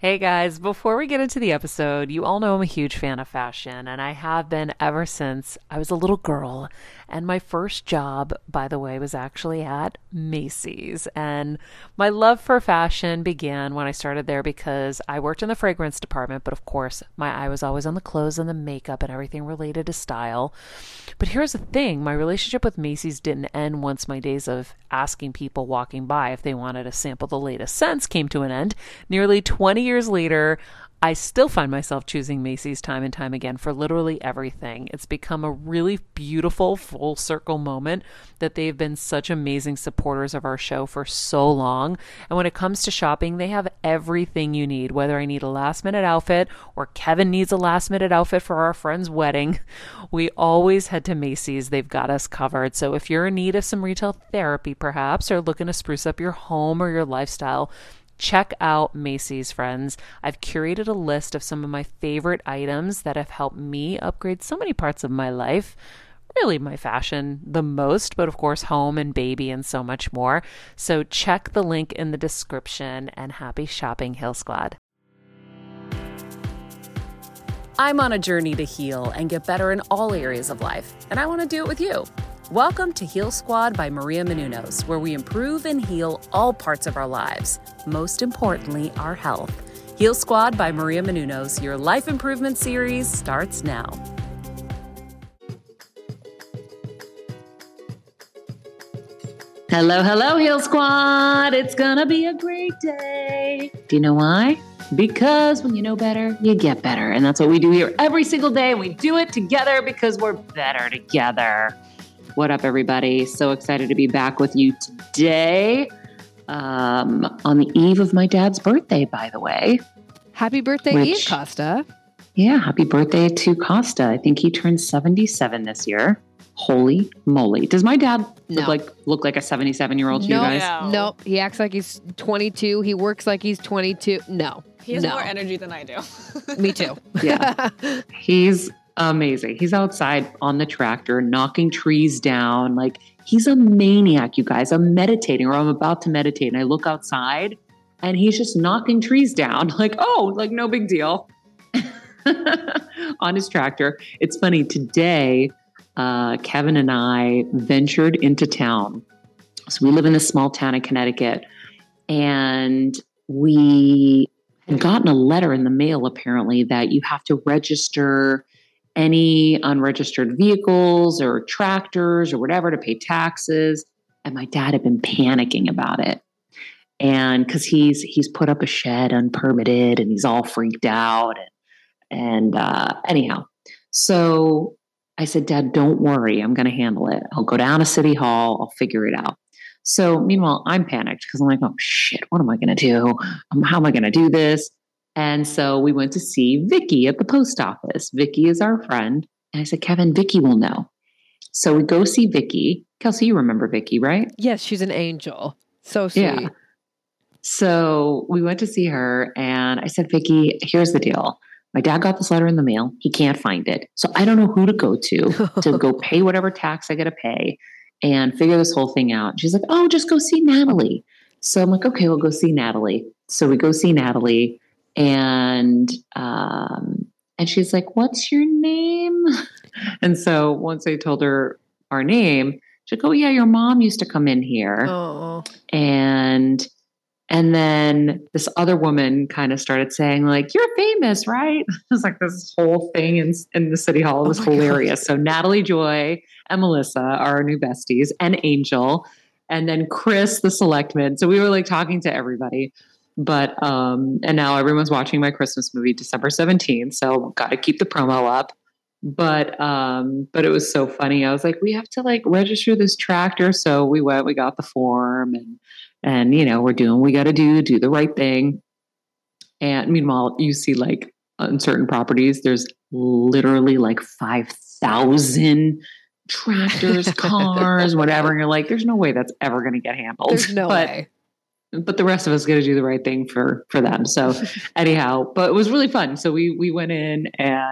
Hey guys, before we get into the episode, you all know I'm a huge fan of fashion, and I have been ever since I was a little girl. And my first job, by the way, was actually at Macy's. And my love for fashion began when I started there because I worked in the fragrance department, but of course, my eye was always on the clothes and the makeup and everything related to style. But here's the thing, my relationship with Macy's didn't end once my days of asking people walking by if they wanted to sample the latest scents came to an end. Nearly 20 years later, I still find myself choosing Macy's time and time again for literally everything. It's become a really beautiful full circle moment that they've been such amazing supporters of our show for so long. And when it comes to shopping, they have everything you need, whether I need a last minute outfit or Kevin needs a last minute outfit for our friend's wedding. We always head to Macy's. They've got us covered. So if you're in need of some retail therapy, perhaps, or looking to spruce up your home or your lifestyle, check out Macy's, friends. I've curated a list of some of my favorite items that have helped me upgrade so many parts of my life. Really, my fashion the most, but of course, home and baby and so much more. So check the link in the description and happy shopping, Heal Squad. I'm on a journey to heal and get better in all areas of life, and I want to do it with you. Welcome to Heal Squad by Maria Menounos, where we improve and heal all parts of our lives, most importantly, our health. Heal Squad by Maria Menounos, your life improvement series starts now. Hello, hello, Heal Squad. It's gonna be a great day. Do you know why? Because when you know better, you get better. And that's what we do here every single day. We do it together because we're better together. What up, everybody? So excited to be back with you today on the eve of my dad's birthday, by the way. Happy birthday, Eve Costa. Yeah, happy birthday to Costa. I think he turned 77 this year. Holy moly. Does my dad look like a 77-year-old to you guys? Nope. He acts like he's 22. He works like he's 22. No. He has more energy than I do. Me too. Yeah. He's amazing. He's outside on the tractor, knocking trees down. Like, he's a maniac, you guys. I'm meditating, or I'm about to meditate, and I look outside and he's just knocking trees down. Like, oh, like no big deal. On his tractor. It's funny. Today, Kevin and I ventured into town. So we live in this small town in Connecticut, and we had gotten a letter in the mail, apparently, that you have to register any unregistered vehicles or tractors or whatever to pay taxes. And my dad had been panicking about it. And because he's put up a shed unpermitted and he's all freaked out. And anyhow, so I said, Dad, don't worry. I'm going to handle it. I'll go down to City Hall. I'll figure it out. So meanwhile, I'm panicked because I'm like, oh shit, what am I going to do? How am I going to do this? And so we went to see Vicky at the post office. Vicky is our friend. And I said, Kevin, Vicky will know. So we go see Vicky. Kelsey, you remember Vicky, right? Yes, she's an angel. So sweet. Yeah. So we went to see her and I said, Vicky, here's the deal. My dad got this letter in the mail. He can't find it. So I don't know who to go to go pay whatever tax I got to pay and figure this whole thing out. She's like, oh, just go see Natalie. So I'm like, okay, we'll go see Natalie. So we go see Natalie. And she's like, what's your name? And so once I told her our name, she's like, oh yeah, your mom used to come in here. Oh. And then this other woman kind of started saying like, you're famous, right? It was like this whole thing in the City Hall. It was hilarious. God. So Natalie Joy and Melissa are our new besties, and Angel, and then Chris, the selectman. So we were like talking to everybody. But, and now everyone's watching my Christmas movie, December 17th. So got to keep the promo up. But it was so funny. I was like, we have to like register this tractor. So we went, we got the form and, you know, we're doing, we got to do the right thing. And meanwhile, you see like on certain properties, there's literally like 5,000 tractors, cars, whatever. And you're like, there's no way that's ever going to get handled. There's no way. But the rest of us got to do the right thing for them. So anyhow, but it was really fun. So we went in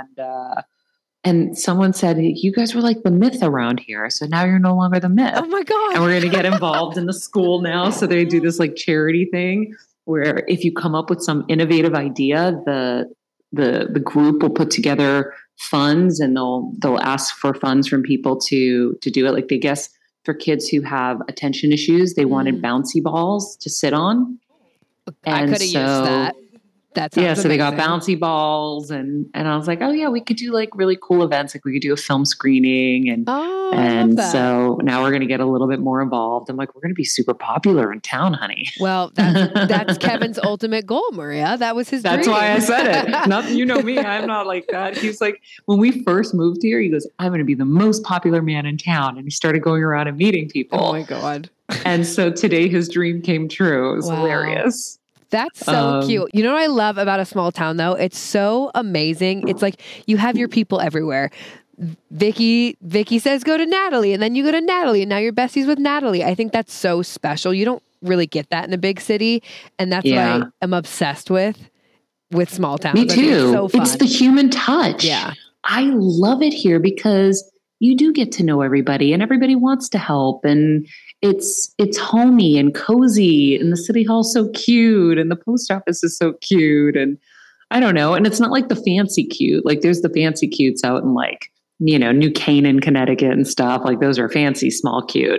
and someone said, you guys were like the myth around here. So now you're no longer the myth. Oh my God. And we're going to get involved in the school now. So they do this like charity thing. where if you come up with some innovative idea, the group will put together funds and they'll ask for funds from people to do it. Like they guess for kids who have attention issues, they wanted bouncy balls to sit on. I could have used that. That's yeah. So they got bouncy balls and I was like, oh yeah, we could do like really cool events. Like we could do a film screening and so now we're going to get a little bit more involved. I'm like, we're going to be super popular in town, honey. Well, that's Kevin's ultimate goal, Maria. That was his That's dream. why I said it. Not, you know me, I'm not like that. He's like, when we first moved here, he goes, I'm going to be the most popular man in town. And he started going around and meeting people. Oh my God. And so today his dream came true. It was hilarious. That's so cute. You know what I love about a small town though? It's so amazing. It's like you have your people everywhere. Vicky says go to Natalie and then you go to Natalie and now you're besties with Natalie. I think that's so special. You don't really get that in a big city. And that's what I'm obsessed with small towns. Me too. It's so fun. It's the human touch. Yeah. I love it here because you do get to know everybody and everybody wants to help and it's homey and cozy and the city hall's so cute and the post office is so cute and I don't know. And it's not like the fancy cute. Like there's the fancy cutes out in like, New Canaan, Connecticut and stuff. Like those are fancy, small, cute.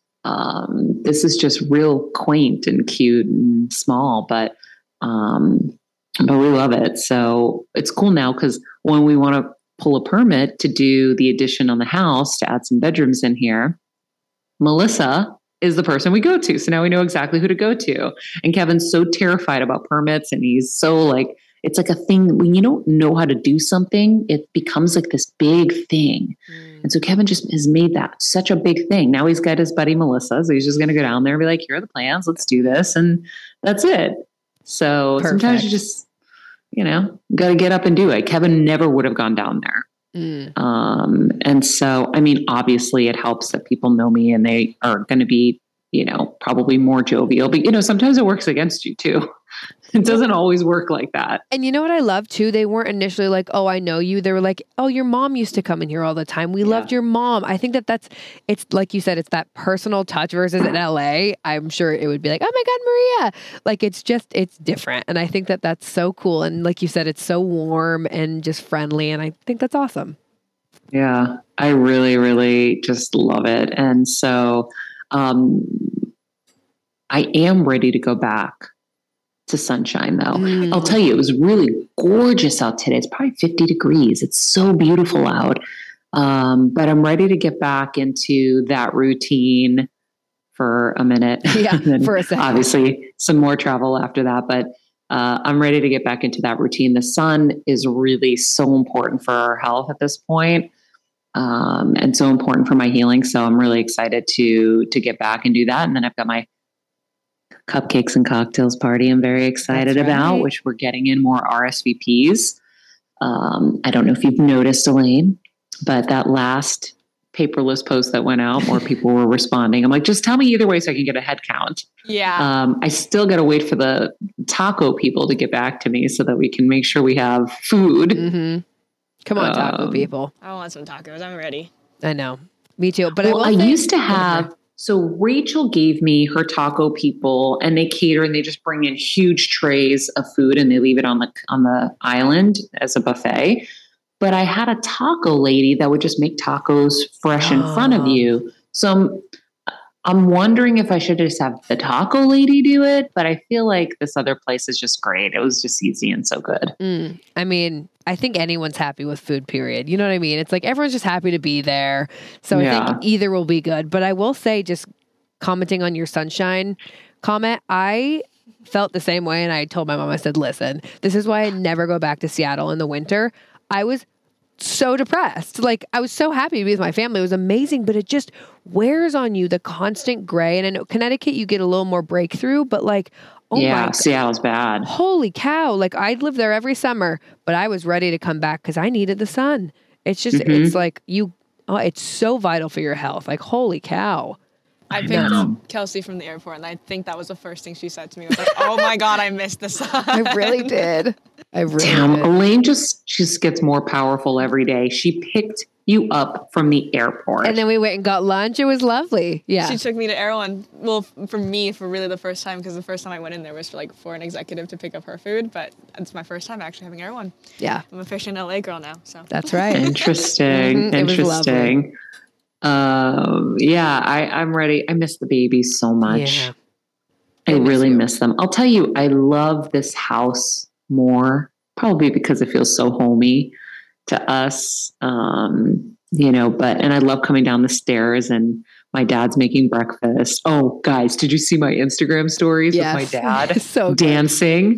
This is just real quaint and cute and small, but we love it. So it's cool now because when we want to pull a permit to do the addition on the house to add some bedrooms in here, Melissa is the person we go to. So now we know exactly who to go to. And Kevin's so terrified about permits and he's so like, it's like a thing that when you don't know how to do something, it becomes like this big thing. And so Kevin just has made that such a big thing. Now he's got his buddy Melissa. So he's just going to go down there and be like, here are the plans. Let's do this. And that's it. So sometimes you just, got to get up and do it. Kevin never would have gone down there. And so, I mean, obviously it helps that people know me and they are going to be, probably more jovial, but sometimes it works against you too. It doesn't always work like that. And you know what I love too? They weren't initially like, oh, I know you. They were like, oh, your mom used to come in here all the time. We loved your mom. I think it's like you said, it's that personal touch versus in LA. I'm sure it would be like, oh my God, Maria. Like it's different. And I think that that's so cool. And like you said, it's so warm and just friendly. And I think that's awesome. Yeah, I really, really just love it. And so I am ready to go back to sunshine though. I'll tell you, it was really gorgeous out today. It's probably 50 degrees. It's so beautiful out. But I'm ready to get back into that routine for a minute. Yeah, for a second. Obviously some more travel after that, but I'm ready to get back into that routine. The sun is really so important for our health at this point, and so important for my healing. So I'm really excited to get back and do that. And then I've got my cupcakes and cocktails party I'm very excited about, which we're getting in more RSVPs. I don't know if you've noticed, Elaine, but that last paperless post that went out, more people were responding. I'm like, just tell me either way so I can get a head count. Yeah. I still got to wait for the taco people to get back to me so that we can make sure we have food. Mm-hmm. Come on, taco people. I want some tacos. I'm ready. I know. Me too. But I used to have... So Rachel gave me her taco people and they cater and they just bring in huge trays of food and they leave it on the island as a buffet. But I had a taco lady that would just make tacos fresh in front of you. So I'm wondering if I should just have the taco lady do it, but I feel like this other place is just great. It was just easy and so good. I mean, I think anyone's happy with food, period. You know what I mean? It's like everyone's just happy to be there. So I think either will be good. But I will say, just commenting on your sunshine comment, I felt the same way. And I told my mom, I said, listen, this is why I never go back to Seattle in the winter. I was so depressed. Like I was so happy to be with my family. It was amazing, but it just wears on you, the constant gray. And I know Connecticut, you get a little more breakthrough, but like, oh my God. Seattle's bad. Holy cow. Like I'd live there every summer, but I was ready to come back because I needed the sun. It's just, it's like it's so vital for your health. Like, holy cow. I picked up Kelsey from the airport, and I think that was the first thing she said to me. Was like, "Oh my God, I missed the sun." I really did. Damn, Elaine just gets more powerful every day. She picked you up from the airport. And then we went and got lunch. It was lovely. Yeah. She took me to Erewhon. Well, for me, for really the first time, because the first time I went in there was for an executive to pick up her food, but it's my first time actually having Erewhon. Yeah. I'm a fish in LA girl now, so. That's right. Interesting. Interesting. I'm ready. I miss the babies so much. Yeah. I really miss them. I'll tell you, I love this house more, probably because it feels so homey to us. And I love coming down the stairs and my dad's making breakfast. Oh, guys, did you see my Instagram stories with my dad so dancing?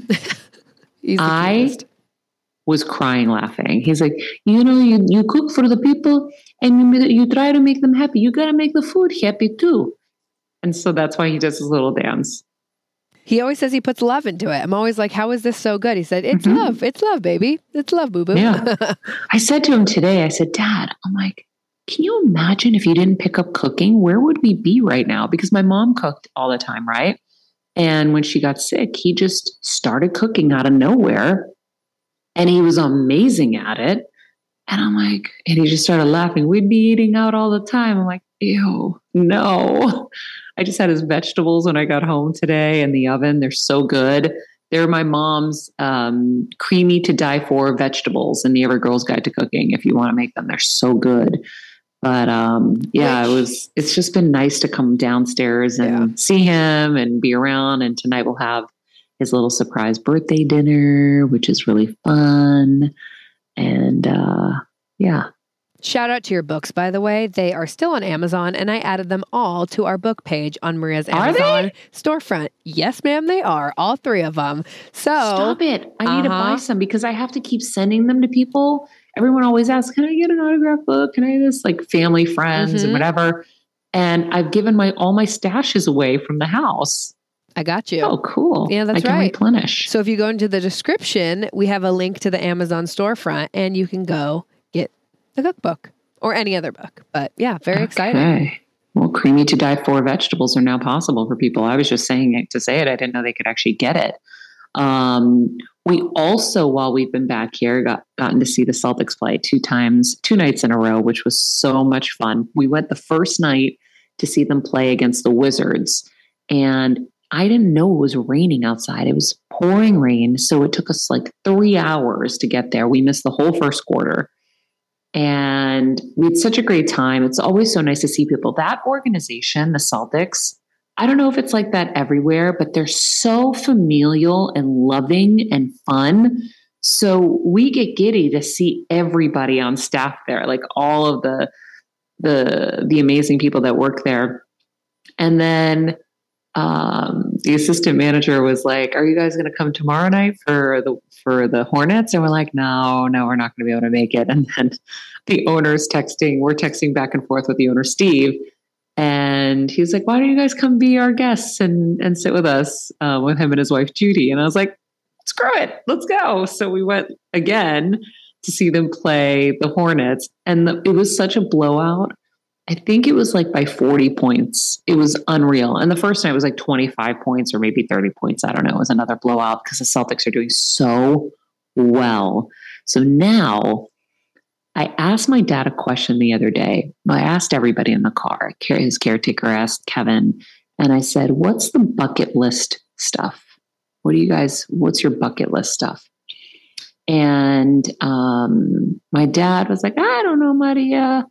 I was crying laughing. He's like, you cook for the people and you try to make them happy. You got to make the food happy too. And so that's why he does his little dance. He always says he puts love into it. I'm always like, how is this so good? He said, it's love. It's love, baby. It's love, boo-boo. Yeah. I said to him today, I said, Dad, I'm like, can you imagine if you didn't pick up cooking? Where would we be right now? Because my mom cooked all the time, right? And when she got sick, he just started cooking out of nowhere. And he was amazing at it. And I'm like, and he just started laughing. We'd be eating out all the time. I'm like, ew, no. I just had his vegetables when I got home today in the oven. They're so good. They're my mom's creamy to die for vegetables in the Ever Girls Guide to Cooking. If you want to make them, they're so good. But it's just been nice to come downstairs and see him and be around. And tonight we'll have his little surprise birthday dinner, which is really fun. And Shout out to your books, by the way. They are still on Amazon, and I added them all to our book page on Maria's Amazon storefront. Yes, ma'am, they are. All 3 of them. So stop it. I need to buy some because I have to keep sending them to people. Everyone always asks, can I get an autograph book? Can I this? Like family, friends, and whatever. And I've given all my stashes away from the house. I got you. Oh, cool. Yeah, that's right. I can replenish. So if you go into the description, we have a link to the Amazon storefront, and you can go get the cookbook or any other book. But yeah, very exciting. Well, creamy to die for vegetables are now possible for people. I was just saying it to say it. I didn't know they could actually get it. We also, while we've been back here, gotten to see the Celtics play 2 nights in a row, which was so much fun. We went the first night to see them play against the Wizards, and I didn't know it was raining outside. It was pouring rain, so it took us like 3 hours to get there. We missed the whole first quarter. And we had such a great time. It's always so nice to see people. That organization, the Celtics, I don't know if it's like that everywhere, but they're so familial and loving and fun. So we get giddy to see everybody on staff there, like all of the amazing people that work there. And then the assistant manager was like, "Are you guys going to come tomorrow night for the Hornets?" And we're like, no, we're not going to be able to make it. And then the owner's we're texting back and forth with the owner, Steve. And he's like, "Why don't you guys come be our guests and sit with us, with him and his wife, Judy?" And I was like, screw it, let's go. So we went again to see them play the Hornets. And it was such a blowout. I think it was like by 40 points. It was unreal. And the first night was like 25 points or maybe 30 points. I don't know. It was another blowout because the Celtics are doing so well. So now I asked my dad a question the other day. I asked everybody in the car. His caretaker asked Kevin. And I said, what's the bucket list stuff? What's your bucket list stuff? And my dad was like, I don't know, Maria.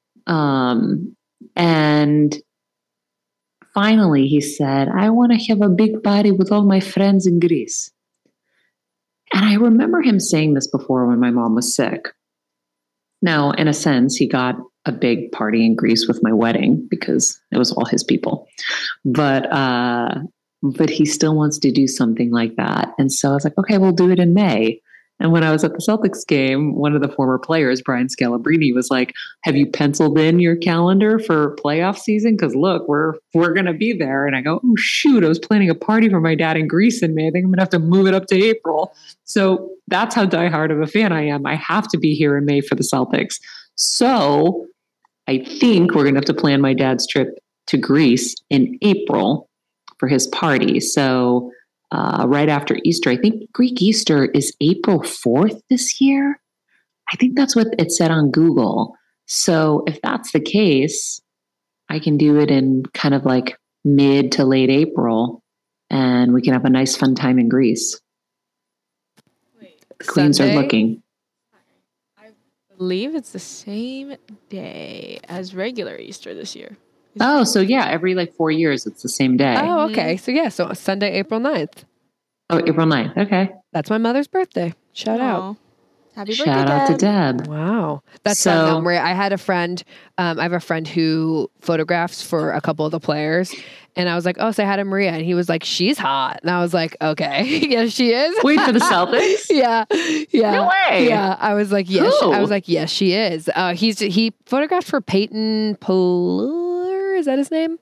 And finally he said, I want to have a big party with all my friends in Greece. And I remember him saying this before when my mom was sick. Now, in a sense, he got a big party in Greece with my wedding because it was all his people. But he still wants to do something like that. And so I was like, okay, we'll do it in May. And when I was at the Celtics game, one of the former players, Brian Scalabrine, was like, have you penciled in your calendar for playoff season? Because look, we're going to be there. And I go, oh, shoot, I was planning a party for my dad in Greece in May. I think I'm going to have to move it up to April. So that's how diehard of a fan I am. I have to be here in May for the Celtics. So I think we're going to have to plan my dad's trip to Greece in April for his party. So right after Easter. I think Greek Easter is April 4th this year. I think that's what it said on Google. So if that's the case, I can do it in kind of like mid to late April, and we can have a nice fun time in Greece. The queens are looking. I believe it's the same day as regular Easter this year. Oh, so yeah, every like 4 years, it's the same day. Oh, okay. So yeah, so Sunday, April 9th. Oh, April 9th. Okay. That's my mother's birthday. Shout out. Happy birthday, Shout out to Deb. Wow. That's So- fun though, Maria. I had a friend, I have a friend who photographs for a couple of the players. And I was like, oh, say hi to Maria. And he was like, she's hot. And I was like, okay. Yes, she is. Wait, for the Celtics? Yeah. Yeah. No way. Yeah. I was like, yes. Who? I was like, yes, she is. He photographed for Peyton Polar. Is that his name?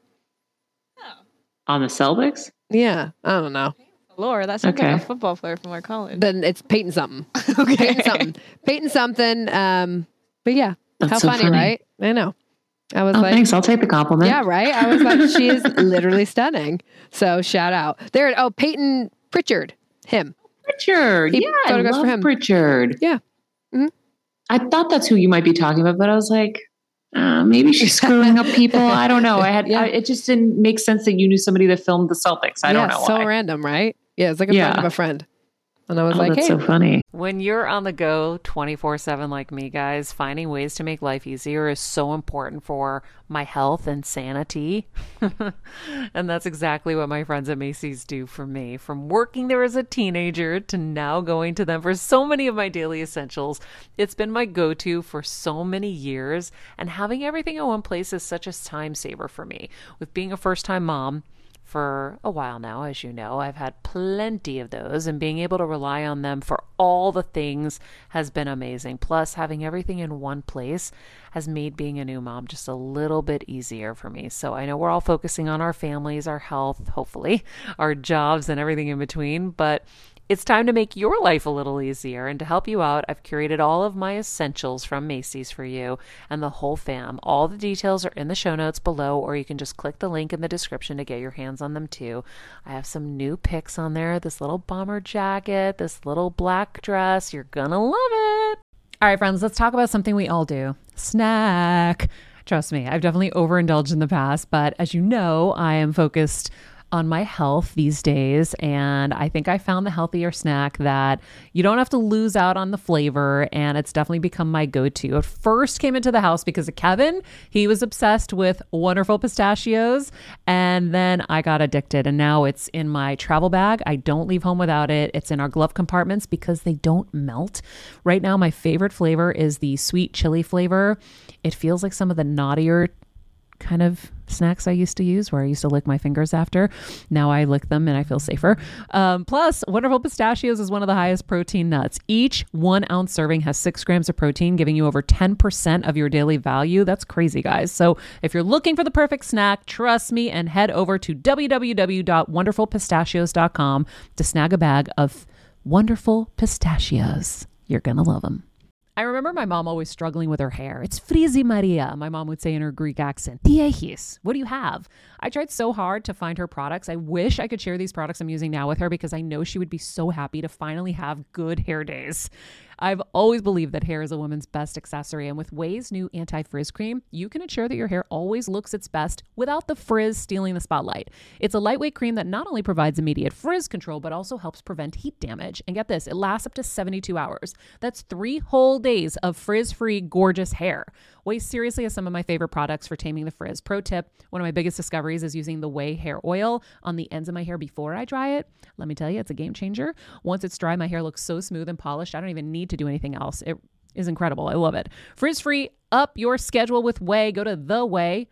On the Celtics? Yeah. I don't know. Laura, that sounds Okay. like a football player from our college. Then it's Peyton something. Okay. Peyton something. Peyton something. But yeah. That's How so funny, funny. right? I know. I was Oh, like, thanks. I'll take the compliment. yeah, right. I was like, she is literally stunning. So shout out there. Oh, Peyton Pritchard, him. Pritchard. He Yeah, I photographs for love him. Pritchard. Yeah. Mhm. I thought that's who you might be talking about, but I was like, maybe she's screwing up people. I don't know. Yeah. It just didn't make sense that you knew somebody that filmed the Celtics. I don't know So why. random, right? Yeah, it's like a Yeah. friend of a friend. And I was Oh, like, that's hey, so funny. When you're on the go 24/7 like me, guys, finding ways to make life easier is so important for my health and sanity. And that's exactly what my friends at Macy's do for me. From working there as a teenager to now going to them for so many of my daily essentials, it's been my go-to for so many years. And having everything in one place is such a time saver for me. With being a first-time mom, for a while now, as you know, I've had plenty of those, and being able to rely on them for all the things has been amazing. Plus, having everything in one place has made being a new mom just a little bit easier for me. So I know we're all focusing on our families, our health, hopefully, our jobs, and everything in between, but it's time to make your life a little easier. And to help you out, I've curated all of my essentials from Macy's for you and the whole fam. All the details are in the show notes below, or you can just click the link in the description to get your hands on them too. I have some new pics on there, this little bomber jacket, this little black dress. You're gonna love it. All right, friends, let's talk about something we all do. Snack. Trust me, I've definitely overindulged in the past, but as you know, I am focused on my health these days, and I think I found the healthier snack that you don't have to lose out on the flavor, and it's definitely become my go-to. It first came into the house because of Kevin. He was obsessed with Wonderful Pistachios, and then I got addicted, and now it's in my travel bag. I don't leave home without it. It's in our glove compartments because they don't melt. Right now, my favorite flavor is the sweet chili flavor. It feels like some of the naughtier kind of snacks I used to use, where I used to lick my fingers after. Now I lick them and I feel safer. Plus, Wonderful Pistachios is one of the highest protein nuts. Each 1 ounce serving has 6 grams of protein, giving you over 10% of your daily value. That's crazy, guys. So if you're looking for the perfect snack, trust me and head over to www.wonderfulpistachios.com to snag a bag of Wonderful Pistachios. You're going to love them. I remember my mom always struggling with her hair. It's frizzy, Maria, my mom would say in her Greek accent. Diehis, what do you have? I tried so hard to find her products. I wish I could share these products I'm using now with her because I know she would be so happy to finally have good hair days. I've always believed that hair is a woman's best accessory, and with Ouai's new anti-frizz cream, you can ensure that your hair always looks its best without the frizz stealing the spotlight. It's a lightweight cream that not only provides immediate frizz control, but also helps prevent heat damage. And get this, it lasts up to 72 hours. That's 3 whole days of frizz-free, gorgeous hair. Ouai seriously has some of my favorite products for taming the frizz. Pro tip, one of my biggest discoveries is using the Ouai hair oil on the ends of my hair before I dry it. Let me tell you, it's a game changer. Once it's dry, my hair looks so smooth and polished, I don't even need to do anything else. It is incredible. I love it. Frizz-free, up your schedule with Ouai. Go to the Ouai,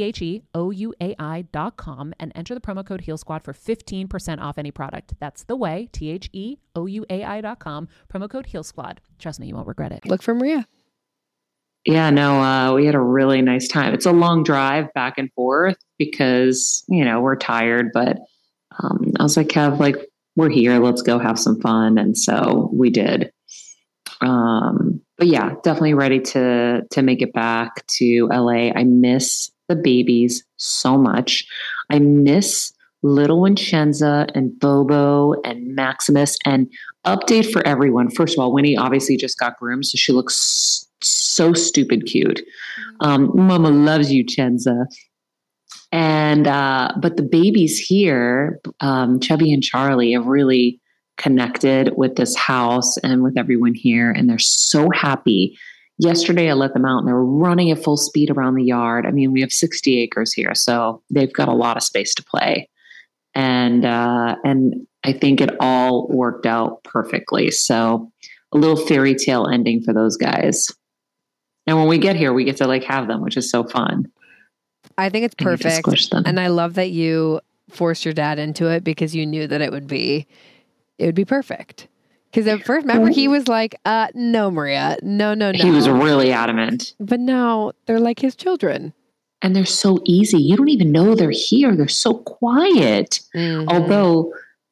TheOuai.com, and enter the promo code Heal Squad for 15% off any product. That's the Ouai, TheOuai.com, promo code Heal Squad. Trust me, you won't regret it. look for Maria. Yeah, no, we had a really nice time. It's a long drive back and forth because, we're tired, but I was like, Kev, we're here, let's go have some fun. And so we did. But yeah, definitely ready to make it back to LA. I miss the babies so much. I miss little Vincenza and Bobo and Maximus. And update for everyone. First of all, Winnie obviously just got groomed, so she looks so stupid cute. Mama loves you, Chenza. And, but the babies here, Chubby and Charlie, have really connected with this house and with everyone here. And they're so happy. Yesterday, I let them out and they were running at full speed around the yard. I mean, we have 60 acres here, so they've got a lot of space to play. And I think it all worked out perfectly. So a little fairy tale ending for those guys. And when we get here, we get to like have them, which is so fun. I think it's perfect. And I love that you forced your dad into it because you knew that it would be perfect. Because at first, remember, he was like, no, Maria, no. He was really adamant. But now they're like his children. And they're so easy. You don't even know they're here. They're so quiet. Mm-hmm. Although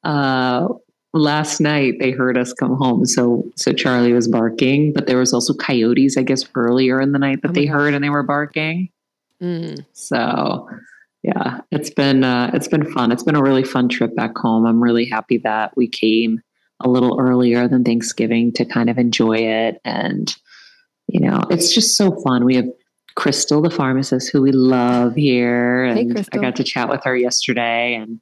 last night they heard us come home. So Charlie was barking, but there was also coyotes, I guess, earlier in the night that they heard and they were barking. Mm. So yeah, it's been fun. It's been a really fun trip back home. I'm really happy that we came a little earlier than Thanksgiving to kind of enjoy it. And, you know, it's just so fun. We have Crystal, the pharmacist, who we love here. And hey, I got to chat with her yesterday, and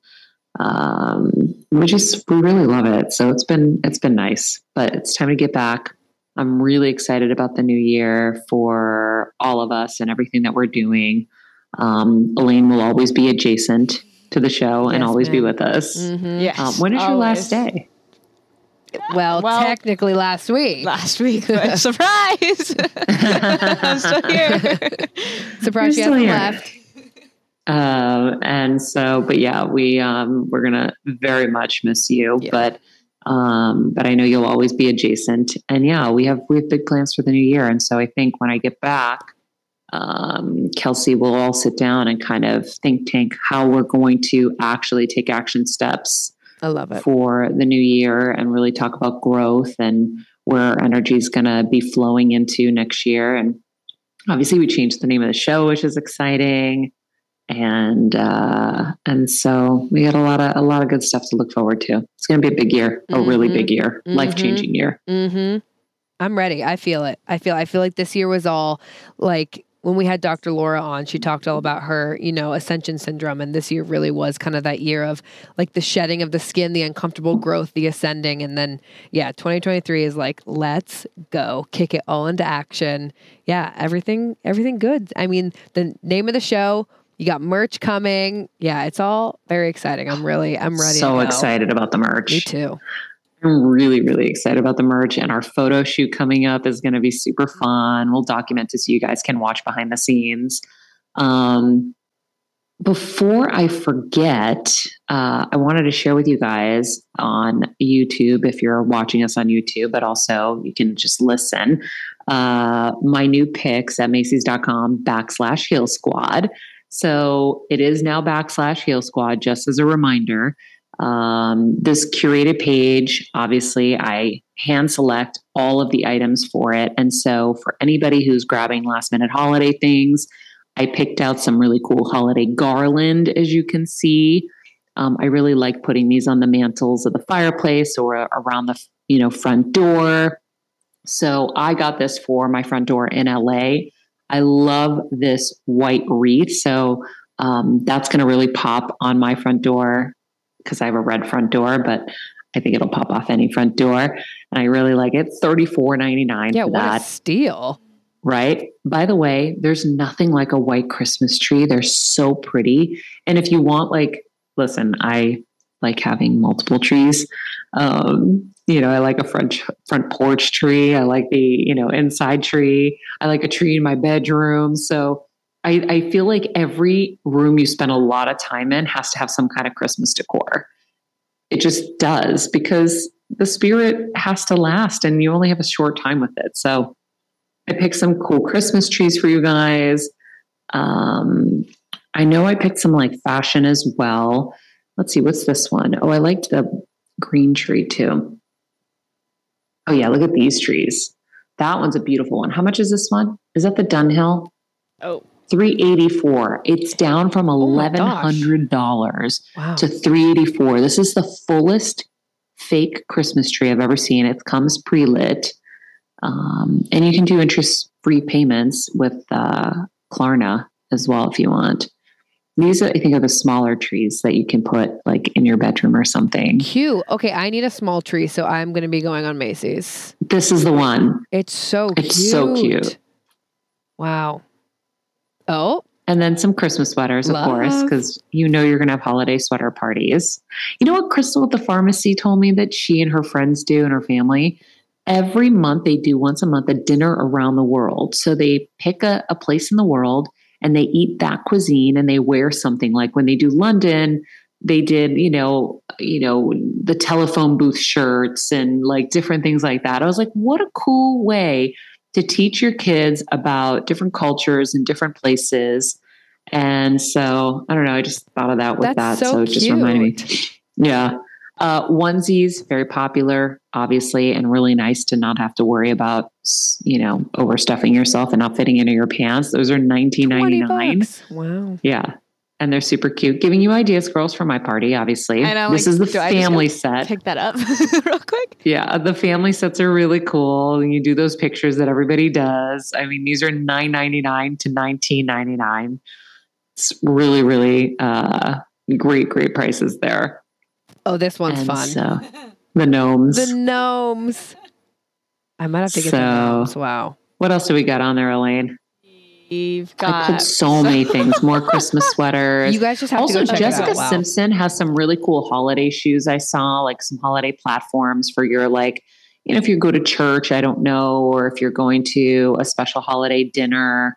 we really love it. So it's been nice, but it's time to get back. I'm really excited about the new year for all of us and everything that we're doing. Elaine will always be adjacent to the show and always be with us. Mm-hmm. Yes. When is your last day? Well, technically last week. But surprise! I'm still here. Surprise, you haven't left. And so, but yeah, we're gonna very much miss you, but I know you'll always be adjacent. And yeah, we have big plans for the new year. And so I think when I get back, Kelsey will all sit down and kind of think tank how we're going to actually take action steps. I love it. For the new year, and really talk about growth and where our energy is going to be flowing into next year. And obviously we changed the name of the show, which is exciting. And so we got a lot of good stuff to look forward to. It's going to be a big year, a really big year, life-changing year. Mm-hmm. I'm ready. I feel it. I feel like this year was all like, when we had Dr. Laura on, she talked all about her, ascension syndrome. And this year really was kind of that year of like the shedding of the skin, the uncomfortable growth, the ascending. And then, 2023 is like, let's go, kick it all into action. Yeah, everything good. I mean, the name of the show, you got merch coming. Yeah, it's all very exciting. I'm ready. So excited about the merch. Me too. I'm really, really excited about the merch, and our photo shoot coming up is going to be super fun. We'll document it so you guys can watch behind the scenes. Before I forget, I wanted to share with you guys on YouTube, if you're watching us on YouTube, but also you can just listen, my new pics at Macys.com/Heal Squad. So it is now /Heal Squad, just as a reminder. This curated page, obviously I hand select all of the items for it. And so for anybody who's grabbing last minute holiday things, I picked out some really cool holiday garland, as you can see. I really like putting these on the mantles of the fireplace or around the, front door. So I got this for my front door in LA. I love this white wreath. So, that's going to really pop on my front door, because I have a red front door, but I think it'll pop off any front door. And I really like it. $34.99 for that. What a steal. Right? By the way, there's nothing like a white Christmas tree. They're so pretty. And if you want, listen, I like having multiple trees. I like a front porch tree. I like the, inside tree. I like a tree in my bedroom. So I feel like every room you spend a lot of time in has to have some kind of Christmas decor. It just does, because the spirit has to last and you only have a short time with it. So I picked some cool Christmas trees for you guys. I know I picked some fashion as well. Let's see, what's this one? Oh, I liked the green tree too. Oh yeah, look at these trees. That one's a beautiful one. How much is this one? Is that the Dunhill? Oh. $384. It's down from $1,100 to $384. This is the fullest fake Christmas tree I've ever seen. It comes pre-lit. And you can do interest-free payments with Klarna as well if you want. These, I think, are the smaller trees that you can put like in your bedroom or something. Cute. Okay, I need a small tree, so I'm going to be going on Macy's. This is the one. It's so cute. It's so cute. Wow. Oh. And then some Christmas sweaters, of course, because you're going to have holiday sweater parties. You know what Crystal at the pharmacy told me that she and her friends do and her family? Every month, they do once a month a dinner around the world. So they pick a place in the world and they eat that cuisine and they wear something. Like when they do London, they did, the telephone booth shirts and like different things like that. I was like, what a cool way to teach your kids about different cultures and different places. And so, I don't know, I just thought of that with that. So it just reminded me. Yeah. Onesies, very popular, obviously, and really nice to not have to worry about, overstuffing yourself and not fitting into your pants. Those are $19.99. Wow. Yeah. And they're super cute. Giving you ideas, girls, for my party, obviously. I know, this is the family set. Pick that up real quick. Yeah. The family sets are really cool. And you do those pictures that everybody does. I mean, these are $9.99 to $19.99. It's really, really great prices there. Oh, this one's fun. So, the gnomes. The gnomes. I might have to get the gnomes. Wow. What else do we got on there, Elaine? You've got I put so many things. More Christmas sweaters. You guys just have also, to go check Jessica it out. Wow. Simpson has some really cool holiday shoes. I saw like some holiday platforms for your if you go to church, I don't know, or if you're going to a special holiday dinner.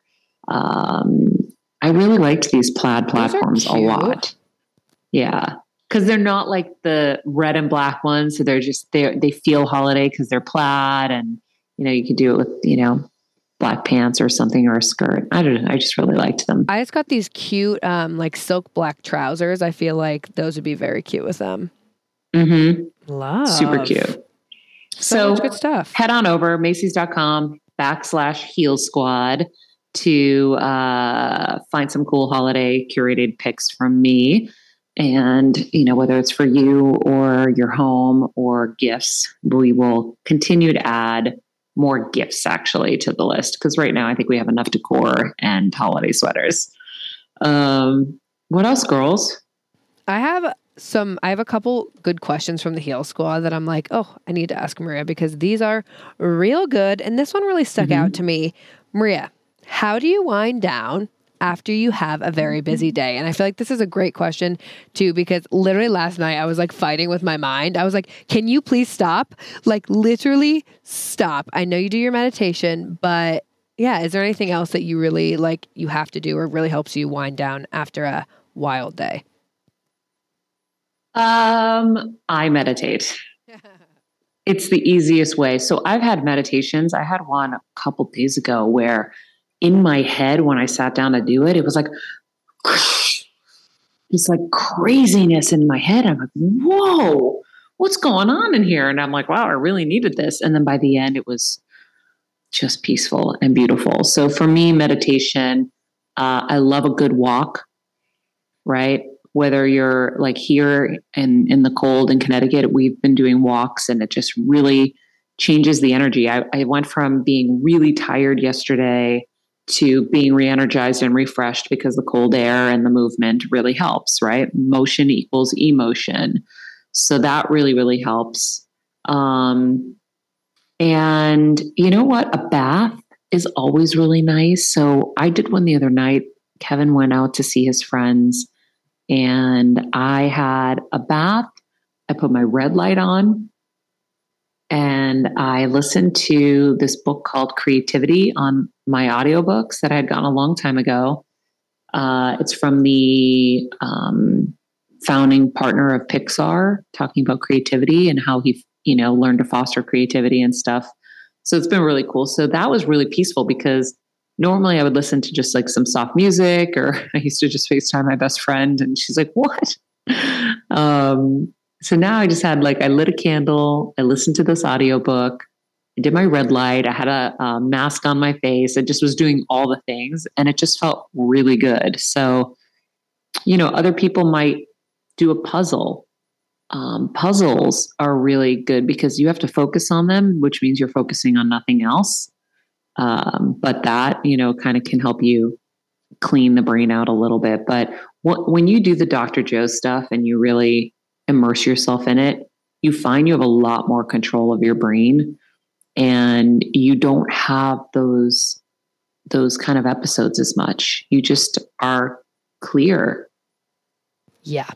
I really liked these plaid platforms a lot. Yeah. Because they're not like the red and black ones. So they feel holiday because they're plaid and, you could do it with, black pants or something or a skirt. I don't know. I just really liked them. I just got these cute, silk black trousers. I feel like those would be very cute with them. Mm-hmm. Love. Super cute. So much good stuff. Head on over Macy's.com/Heel Squad to find some cool holiday curated picks from me. And, whether it's for you or your home or gifts, we will continue to add more gifts actually to the list. Because right now I think we have enough decor and holiday sweaters. What else, girls? I have a couple good questions from the Heel Squad that I'm like, oh, I need to ask Maria because these are real good. And this one really stuck out to me. Maria, how do you wind down after you have a very busy day? And I feel like this is a great question too, because literally last night I was like fighting with my mind. I was like, can you please stop? Like literally stop. I know you do your meditation, but yeah, is there anything else that you really you have to do or really helps you wind down after a wild day? I meditate. It's the easiest way. So I've had meditations. I had one a couple days ago where in my head, when I sat down to do it, it was like, it's like craziness in my head. I'm like, whoa, what's going on in here? And I'm like, wow, I really needed this. And then by the end, it was just peaceful and beautiful. So for me, meditation, I love a good walk, right? Whether you're like here in the cold in Connecticut, we've been doing walks and it just really changes the energy. I went from being really tired yesterday to being re-energized and refreshed because the cold air and the movement really helps, right? Motion equals emotion. So that really, really helps. And you know what? A bath is always really nice. So I did one the other night. Kevin went out to see his friends and I had a bath. I put my red light on. And I listened to this book called Creativity on my audiobooks that I had gotten a long time ago. It's from the founding partner of Pixar, talking about creativity and how he, learned to foster creativity and stuff. So it's been really cool. So that was really peaceful because normally I would listen to just like some soft music, or I used to just FaceTime my best friend and she's like, what? So now I just had I lit a candle, I listened to this audiobook, I did my red light, I had a mask on my face, I just was doing all the things and it just felt really good. So, other people might do a puzzle puzzles are really good because you have to focus on them, which means you're focusing on nothing else. But that, kind of can help you clean the brain out a little bit. But when you do the Dr. Joe stuff and you really immerse yourself in it, you find you have a lot more control of your brain, and you don't have those kind of episodes as much. You just are clear. Yeah.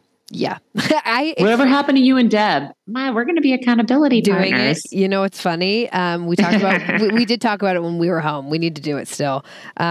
Whatever happened to you and Deb? We're going to be accountability doing partners. It. It's funny. We talked about we did talk about it when we were home. We need to do it still.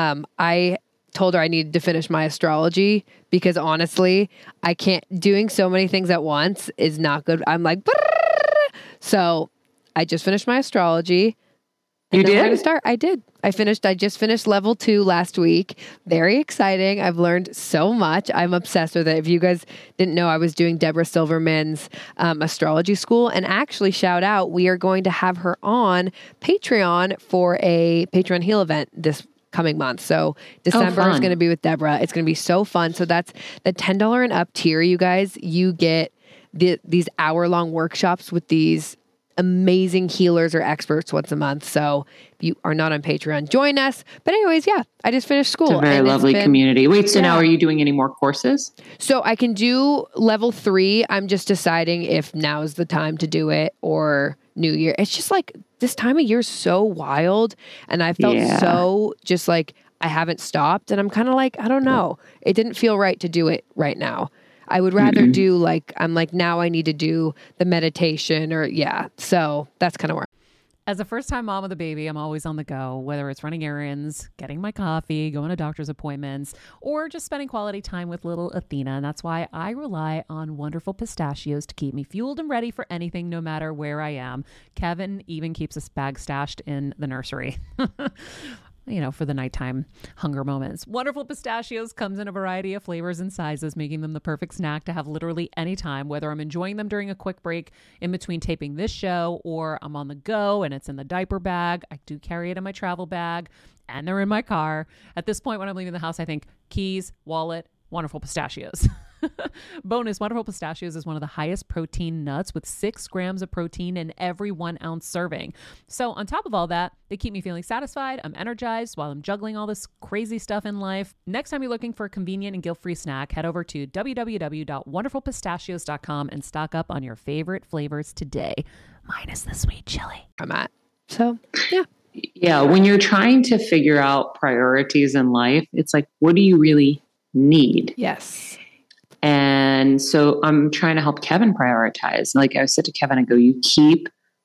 I told her I needed to finish my astrology because honestly, I can't. Doing so many things at once is not good. I'm like, brrr. So I just finished my astrology. You did? We're gonna start. I did. I just finished level 2 last week. Very exciting. I've learned so much. I'm obsessed with it. If you guys didn't know, I was doing Deborah Silverman's astrology school. And actually, shout out, we are going to have her on Patreon for a Patreon Heal event this coming month. So December is going to be with Deborah. It's going to be so fun. So that's the $10 and up tier, you guys. You get these hour-long workshops with these amazing healers or experts once a month. So if you are not on Patreon, join us. But anyways, I just finished school. It's a very lovely community. Wait, so now are you doing any more courses? So I can do level 3. I'm just deciding if now's the time to do it or New Year. It's just like this time of year is so wild. And I felt so just like I haven't stopped. And I'm kind of like, I don't know. It didn't feel right to do it right now. I would rather do now I need to do the meditation So that's kind of where. As a first-time mom with a baby, I'm always on the go, whether it's running errands, getting my coffee, going to doctor's appointments, or just spending quality time with little Athena. And that's why I rely on Wonderful Pistachios to keep me fueled and ready for anything, no matter where I am. Kevin even keeps a bag stashed in the nursery. For the nighttime hunger moments. Wonderful Pistachios comes in a variety of flavors and sizes, making them the perfect snack to have literally any time, whether I'm enjoying them during a quick break in between taping this show or I'm on the go and it's in the diaper bag. I do carry it in my travel bag and they're in my car. At this point, when I'm leaving the house, I think keys, wallet, Wonderful Pistachios. Bonus, Wonderful Pistachios is one of the highest protein nuts with 6 grams of protein in every 1 ounce serving. So on top of all that, they keep me feeling satisfied. I'm energized while I'm juggling all this crazy stuff in life. Next time you're looking for a convenient and guilt-free snack, head over to www.wonderfulpistachios.com and stock up on your favorite flavors today, minus the sweet chili. I'm at. So, Yeah, when you're trying to figure out priorities in life, it's like, what do you really need? Yes. And so I'm trying to help Kevin prioritize. Like I said to Kevin, I go, you keep,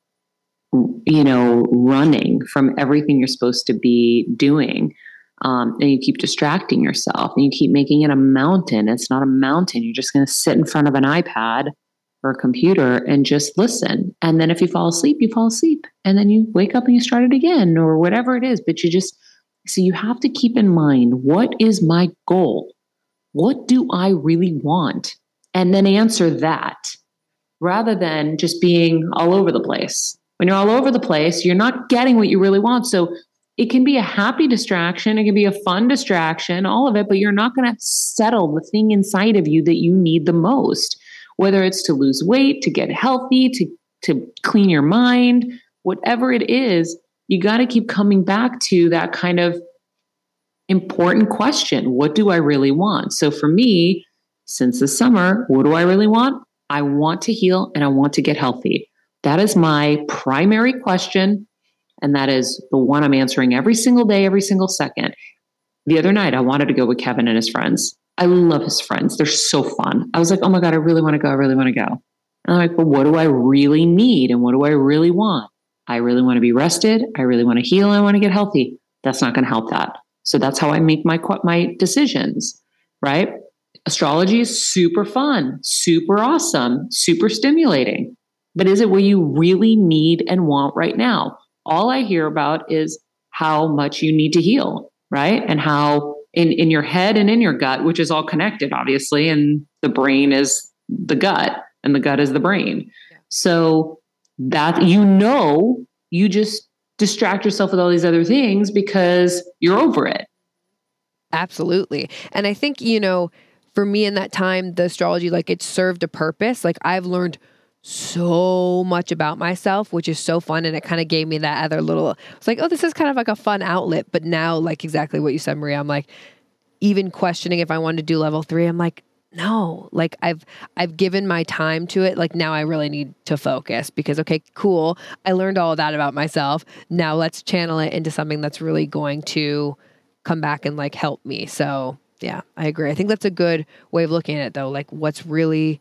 running from everything you're supposed to be doing. And you keep distracting yourself and you keep making it a mountain. It's not a mountain. You're just going to sit in front of an iPad or a computer and just listen. And then if you fall asleep, you fall asleep. And then you wake up and you start it again or whatever it is. But so you have to keep in mind, what is my goal? What do I really want? And then answer that rather than just being all over the place. When you're all over the place, you're not getting what you really want. So it can be a happy distraction. It can be a fun distraction, all of it, but you're not going to settle the thing inside of you that you need the most, whether it's to lose weight, to get healthy, to clean your mind, whatever it is, you got to keep coming back to that kind of important question. What do I really want? So for me, since the summer, what do I really want? I want to heal and I want to get healthy. That is my primary question. And that is the one I'm answering every single day, every single second. The other night, I wanted to go with Kevin and his friends. I love his friends. They're so fun. I was like, oh my God, I really want to go. I really want to go. And I'm like, but what do I really need? And what do I really want? I really want to be rested. I really want to heal. I want to get healthy. That's not going to help that. So that's how I make my decisions, right? Astrology is super fun, super awesome, super stimulating. But is it what you really need and want right now? All I hear about is how much you need to heal, right? And how in your head and in your gut, which is all connected, obviously, and the brain is the gut and the gut is the brain. Yeah. So that, you just distract yourself with all these other things because you're over it. Absolutely. And I think, for me in that time, the astrology, like it served a purpose. Like I've learned so much about myself, which is so fun. And it kind of gave me that other little, it's like, oh, this is kind of like a fun outlet. But now, like exactly what you said, Maria, I'm like, even questioning if I wanted to do level 3, I'm like, no, like I've given my time to it. Like now I really need to focus because, okay, cool. I learned all of that about myself. Now let's channel it into something that's really going to come back and like help me. So yeah, I agree. I think that's a good way of looking at it though. Like what's really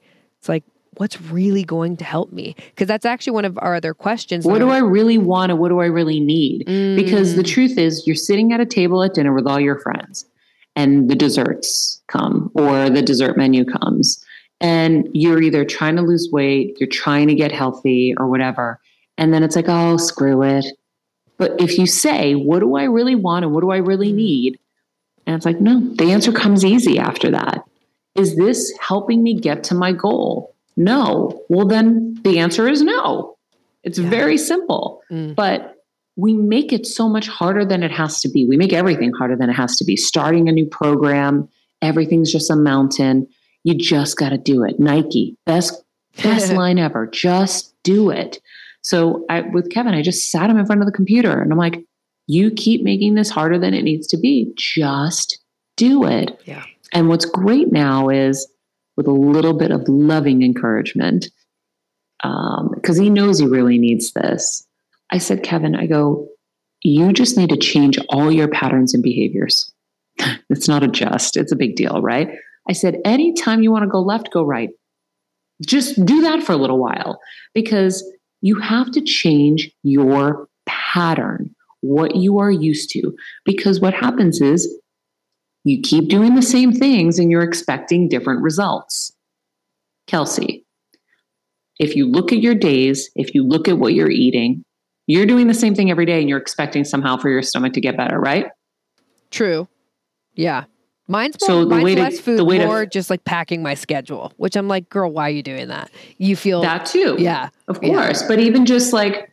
going to help me? Because that's actually one of our other questions. What do I really want and what do I really need? Because the truth is you're sitting at a table at dinner with all your friends and the desserts come or the dessert menu comes and you're either trying to lose weight, you're trying to get healthy or whatever. And then it's like, oh, screw it. But if you say, what do I really want and what do I really need? And it's like, no, the answer comes easy after that. Is this helping me get to my goal? No. Well, then the answer is no. It's very simple. But we make it so much harder than it has to be. We make everything harder than it has to be. Starting a new program, everything's just a mountain. You just got to do it. Nike, best line ever. Just do it. So with Kevin, I just sat him in front of the computer and I'm like, you keep making this harder than it needs to be. Just do it. Yeah. And what's great now is with a little bit of loving encouragement, because he knows he really needs this. I said, Kevin, I go, you just need to change all your patterns and behaviors. It's not adjust. It's a big deal, right? I said, anytime you want to go left, go right. Just do that for a little while because you have to change your pattern, what you are used to. Because what happens is you keep doing the same things and you're expecting different results. Kelsey, if you look at your days, if you look at what you're eating, you're doing the same thing every day and you're expecting somehow for your stomach to get better, right? True. Yeah. Mine's less food, more just like packing my schedule, which I'm like, girl, why are you doing that? You feel that too. Yeah. Of course. Yeah. But even just like,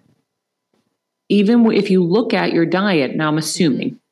even if you look at your diet, now I'm assuming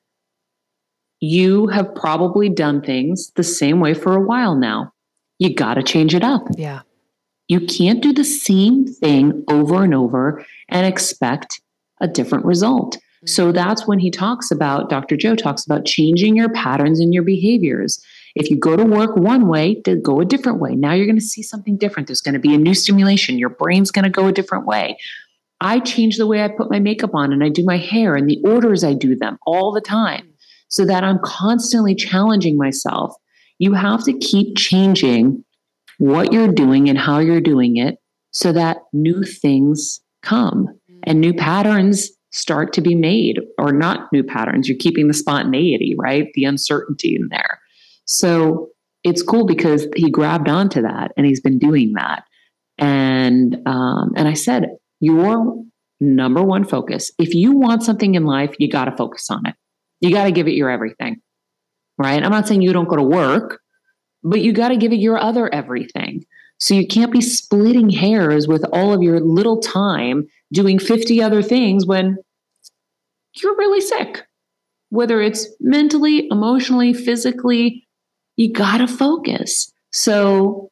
you have probably done things the same way for a while now. You got to change it up. Yeah. You can't do the same thing over and over and expect a different result. So that's when Dr. Joe talks about changing your patterns and your behaviors. If you go to work one way, to go a different way. Now you're going to see something different. There's going to be a new stimulation. Your brain's going to go a different way. I change the way I put my makeup on and I do my hair and the orders I do them all the time so that I'm constantly challenging myself. You have to keep changing what you're doing and how you're doing it so that new things come and new patterns start to be made, or not new patterns. You're keeping the spontaneity, right? The uncertainty in there. So it's cool because he grabbed onto that and he's been doing that. And I said, your number one focus, if you want something in life, you got to focus on it. You got to give it your everything, right? I'm not saying you don't go to work, but you got to give it your other everything. So you can't be splitting hairs with all of your little time doing 50 other things when you're really sick, whether it's mentally, emotionally, physically, you got to focus. So,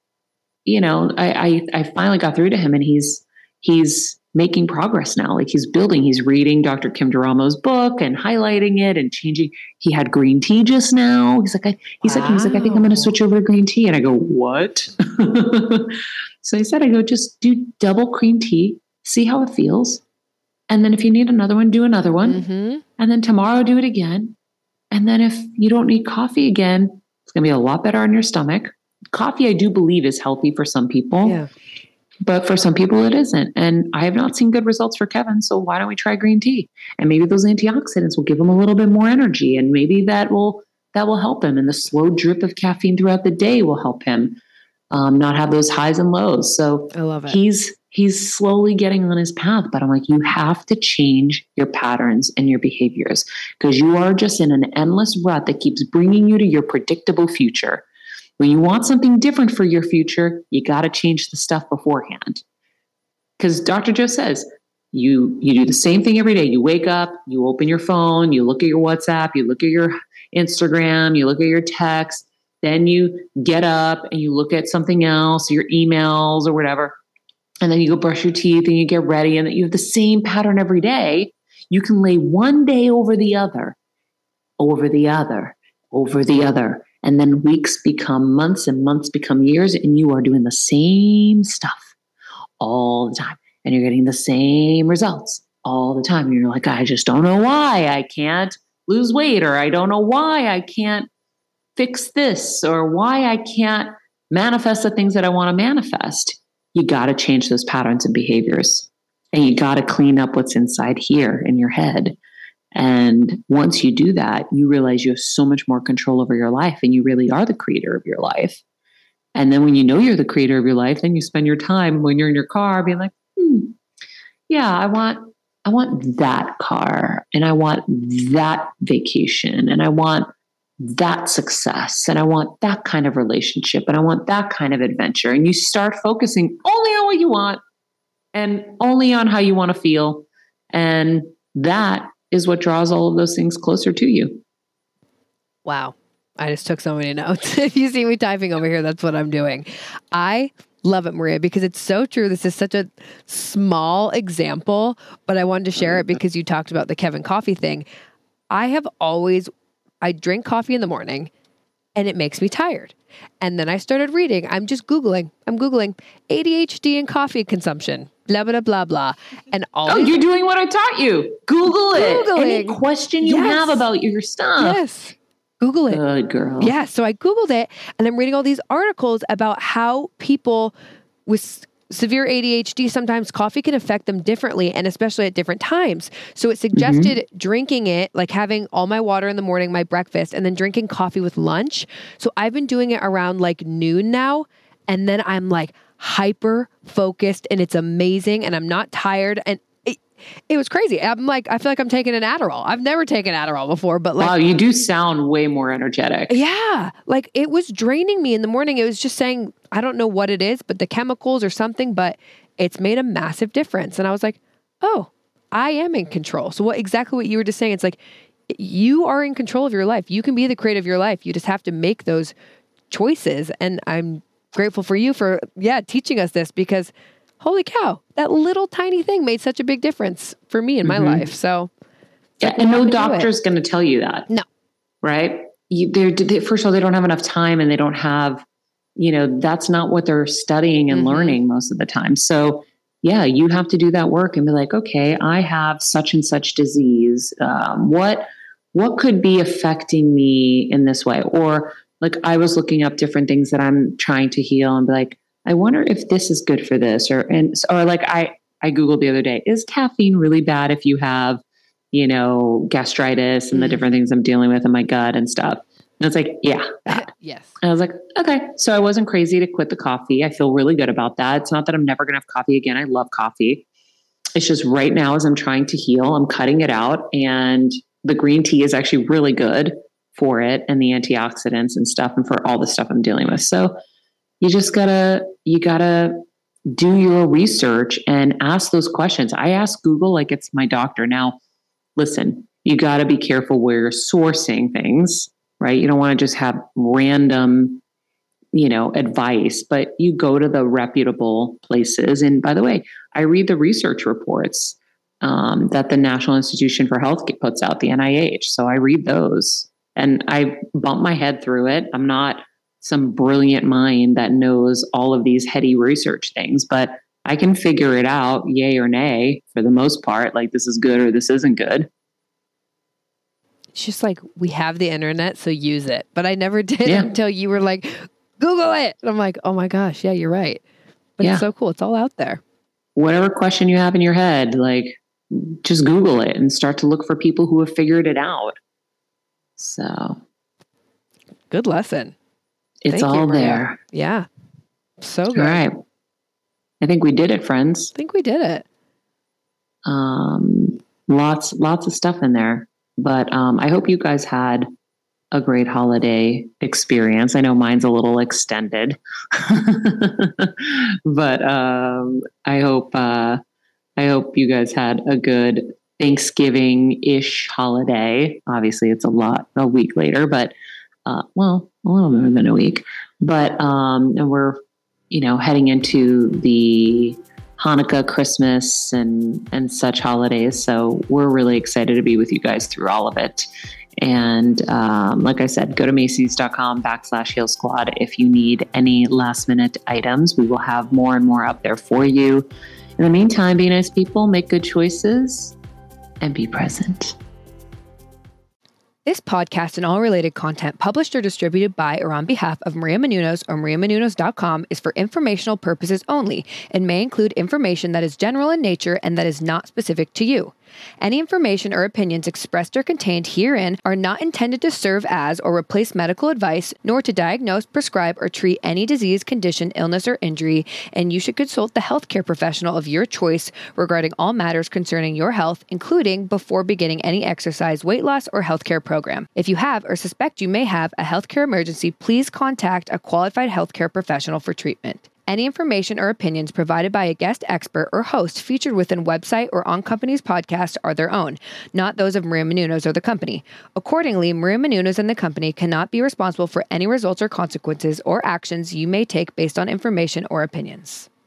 I finally got through to him and he's making progress now. Like he's reading Dr. Kim Duramo's book and highlighting it and changing. He had green tea just now. He's like, I think I'm going to switch over to green tea. And I go, what? So I said, just do double cream tea, see how it feels. And then if you need another one, do another one. Mm-hmm. And then tomorrow do it again. And then if you don't need coffee again, it's going to be a lot better on your stomach. Coffee, I do believe, is healthy for some people. Yeah. But for some people, it isn't. And I have not seen good results for Kevin. So why don't we try green tea? And maybe those antioxidants will give him a little bit more energy. And maybe that will help him. And the slow drip of caffeine throughout the day will help him not have those highs and lows. So I love it. He's slowly getting on his path. But I'm like, you have to change your patterns and your behaviors because you are just in an endless rut that keeps bringing you to your predictable future. When you want something different for your future, you got to change the stuff beforehand. Because Dr. Joe says, you do the same thing every day. You wake up, you open your phone, you look at your WhatsApp, you look at your Instagram, you look at your text. Then you get up and you look at something else, your emails or whatever. And then you go brush your teeth and you get ready, and you have the same pattern every day. You can lay one day over the other, over the other, over the other. And then weeks become months and months become years, and you are doing the same stuff all the time. And you're getting the same results all the time. And you're like, I just don't know why I can't lose weight, or I don't know why I can't fix this, or why I can't manifest the things that I want to manifest. You got to change those patterns and behaviors, and you got to clean up what's inside here in your head. And once you do that, you realize you have so much more control over your life, and you really are the creator of your life. And then when you know you're the creator of your life, then you spend your time when you're in your car being like, yeah, I want that car, and I want that vacation, and I want that success, and I want that kind of relationship, and I want that kind of adventure. And you start focusing only on what you want and only on how you want to feel. And that is what draws all of those things closer to you. Wow. I just took so many notes. If you see me typing over here, that's what I'm doing. I love it, Maria, because it's so true. This is such a small example, but I wanted to share it because you talked about the Kevin Coffee thing. I drink coffee in the morning and it makes me tired. And then I started reading. I'm Googling ADHD and coffee consumption, blah, blah, blah, blah. And you're doing what I taught you. Google it. Googling. Any question you have about your stuff. Yes. Google it. Good girl. Yeah. So I Googled it, and I'm reading all these articles about how people with severe ADHD, sometimes coffee can affect them differently, and especially at different times. So it suggested drinking it, like having all my water in the morning, my breakfast, and then drinking coffee with lunch. So I've been doing it around like noon now. And then I'm like hyper focused, and it's amazing, and I'm not tired. And it was crazy. I'm like, I feel like I'm taking an Adderall. I've never taken Adderall before, but like, wow, you do sound way more energetic. Yeah. Like it was draining me in the morning. It was just saying, I don't know what it is, but the chemicals or something, but it's made a massive difference. And I was like, oh, I am in control. So exactly what you were just saying, it's like, you are in control of your life. You can be the creator of your life. You just have to make those choices. And I'm grateful for you for, teaching us this, because holy cow, that little tiny thing made such a big difference for me in my life. So, and no doctor's going to tell you that. No. Right? First of all, they don't have enough time, and they don't have, that's not what they're studying and learning most of the time. So, you have to do that work and be like, okay, I have such and such disease. What could be affecting me in this way? Or like, I was looking up different things that I'm trying to heal, and be like, I wonder if this is good for this, or like I Googled the other day, is caffeine really bad if you have, gastritis and the different things I'm dealing with in my gut and stuff? And it's like, yeah, that. Yes. And I was like, okay. So I wasn't crazy to quit the coffee. I feel really good about that. It's not that I'm never going to have coffee again. I love coffee. It's just right now, as I'm trying to heal, I'm cutting it out, and the green tea is actually really good for it, and the antioxidants and stuff, and for all the stuff I'm dealing with. So you gotta do your research and ask those questions. I ask Google like it's my doctor. Now, listen, you gotta be careful where you're sourcing things, right? You don't want to just have random, advice, but you go to the reputable places. And by the way, I read the research reports that the National Institution for Health puts out, the NIH. So I read those, and I bump my head through it. I'm not some brilliant mind that knows all of these heady research things, but I can figure it out, yay or nay, for the most part, like this is good or this isn't good. It's just like, we have the internet, so use it. But I never did until you were like, Google it. And I'm like, oh my gosh, yeah, you're right. But it's so cool. It's all out there. Whatever question you have in your head, like just Google it and start to look for people who have figured it out. So good lesson. It's all there. Yeah. So good. All right. I think we did it, friends. I think we did it. Lots of stuff in there. But I hope you guys had a great holiday experience. I know mine's a little extended. But I hope you guys had a good Thanksgiving-ish holiday. Obviously, it's a week later, but well, a little more than a week, but, and we're, heading into the Hanukkah, Christmas, and such holidays. So we're really excited to be with you guys through all of it. And like I said, go to Macys.com/Heal Squad if you need any last minute items. We will have more and more up there for you. In the meantime, be nice people, make good choices, and be present. This podcast and all related content published or distributed by or on behalf of Maria Menounos or MariaMenounos.com is for informational purposes only and may include information that is general in nature and that is not specific to you. Any information or opinions expressed or contained herein are not intended to serve as or replace medical advice, nor to diagnose, prescribe, or treat any disease, condition, illness, or injury, and you should consult the healthcare professional of your choice regarding all matters concerning your health, including before beginning any exercise, weight loss, or healthcare program. If you have or suspect you may have a healthcare emergency, please contact a qualified healthcare professional for treatment. Any information or opinions provided by a guest expert or host featured within website or on company's podcast are their own, not those of Maria Menounos or the company. Accordingly, Maria Menounos and the company cannot be responsible for any results or consequences or actions you may take based on information or opinions.